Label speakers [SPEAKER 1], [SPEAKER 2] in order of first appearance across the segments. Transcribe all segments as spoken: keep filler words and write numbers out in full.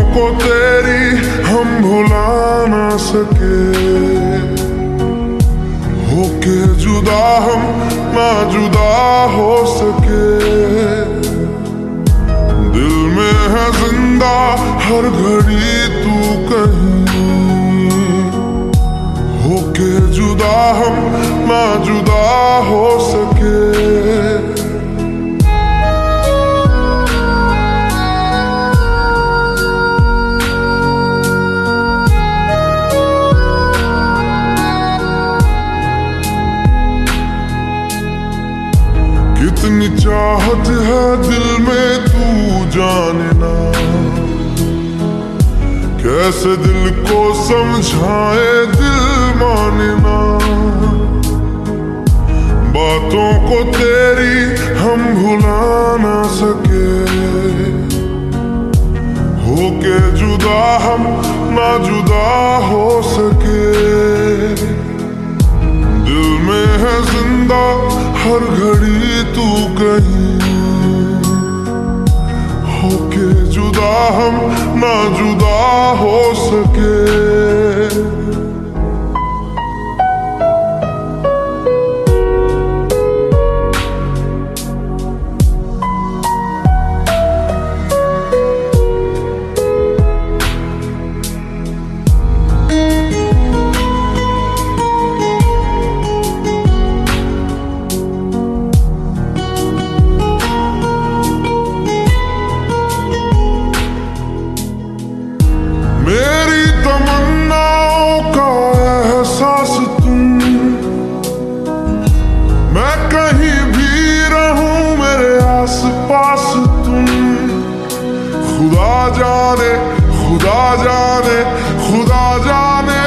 [SPEAKER 1] को तेरी हम भुला ना सके, होके जुदा हम ना जुदा हो सके। दिल में है जिंदा हर घड़ी तू कहीं, होके जुदा हम ना जुदा हो सके। कितनी चाहत है दिल में तू जाने ना, कैसे दिल को समझाए दिल माने ना। बातों को तेरी हम भुला ना सके, होके जुदा हम ना जुदा हो सके। दिल में है जिंदा हर घड़ी तू कहीं, होके जुदा हम ना जुदा हो सके। मेरी तमन्नाओं का एहसास तुम, मैं कहीं भी रहूं मेरे आस पास तुम। खुदा जाने खुदा जाने खुदा जाने,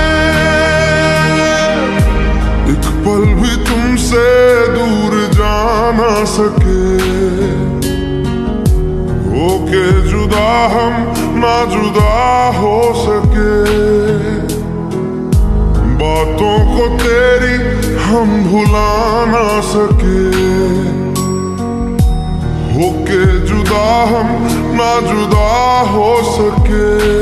[SPEAKER 1] एक पल भी तुमसे दूर जा ना सके, होके जुदा हम ना जुदा हो सके। बातों को तेरी हम भुला ना सके, होके जुदा हम ना जुदा हो सके।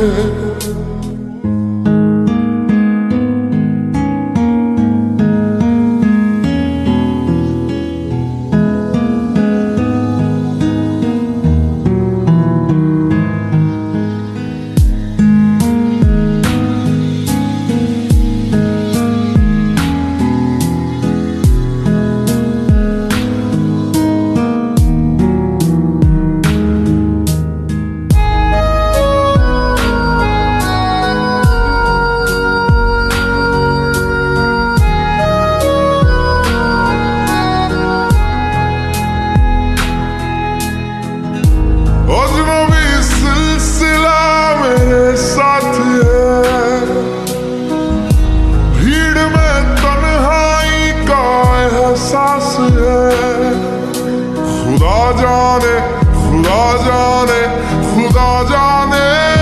[SPEAKER 1] खुदा जाने खुदा जाने खुदा जाने,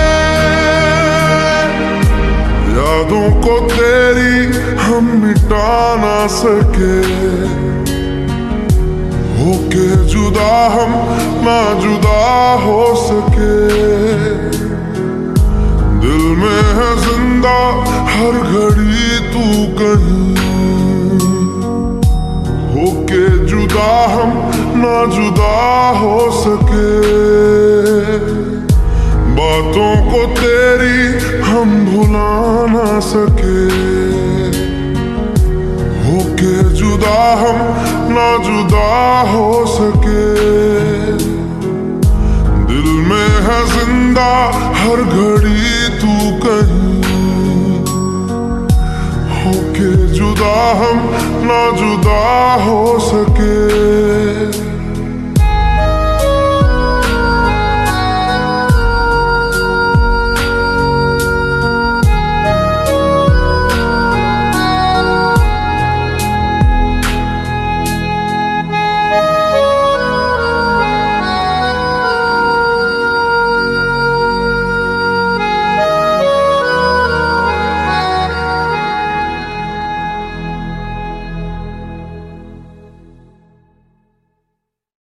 [SPEAKER 1] यादों को तेरी हम मिटा ना सके, होके जुदा हम ना जुदा हो सके। दिल में है जिंदा हर घड़ी तू कहीं, होके जुदा हम ना जुदा हो सके। बातों को तेरी हम भुला ना सके, होके जुदा हम ना जुदा हो सके। दिल में है जिंदा हर घड़ी तू कहीं, होके जुदा हम ना जुदा हो सके।